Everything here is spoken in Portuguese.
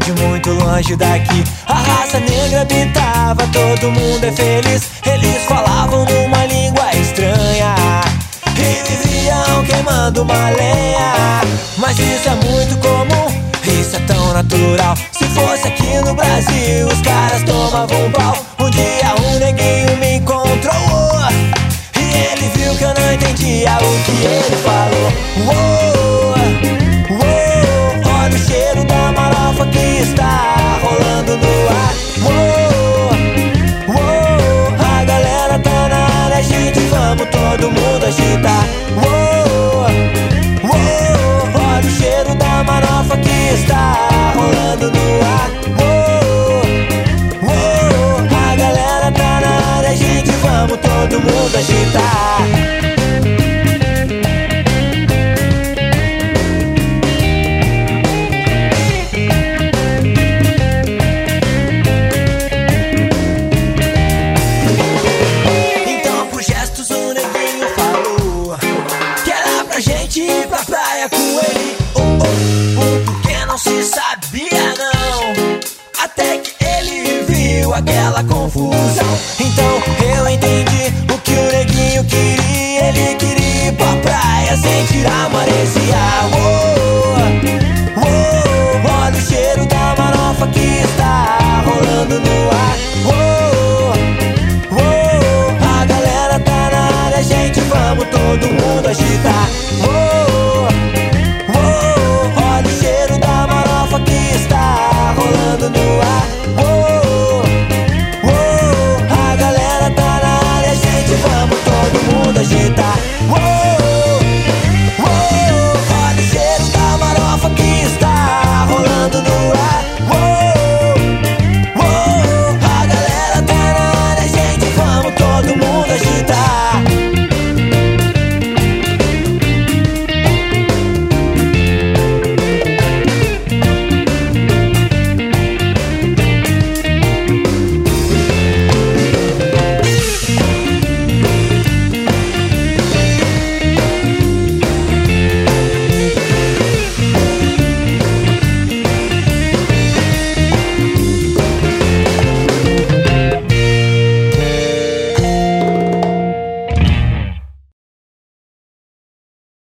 cidade muito longe daqui. A raça negra habitava, todo mundo é feliz. Eles falavam numa língua estranha e viviam queimando uma lenha. Mas isso é muito comum, isso é tão natural. Se fosse aqui no Brasil, os caras tomavam um pau. Um dia um neguinho me encontrou e ele viu que eu não entendia o que ele falou. Olha o cheiro da marofa que está rolando no ar. A galera tá na área, gente, vamos todo mundo agitar. Olha o cheiro da marofa que está rolando no ar. A galera tá na área, gente, vamos todo mundo agitar. Então por gestos o neguinho falou que era pra gente ir pra praia com ele. Porque não se sabia não, até que ele viu aquela confusão. Então eu entendi o que o neguinho queria. Ele queria ir pra praia sentir a maresia.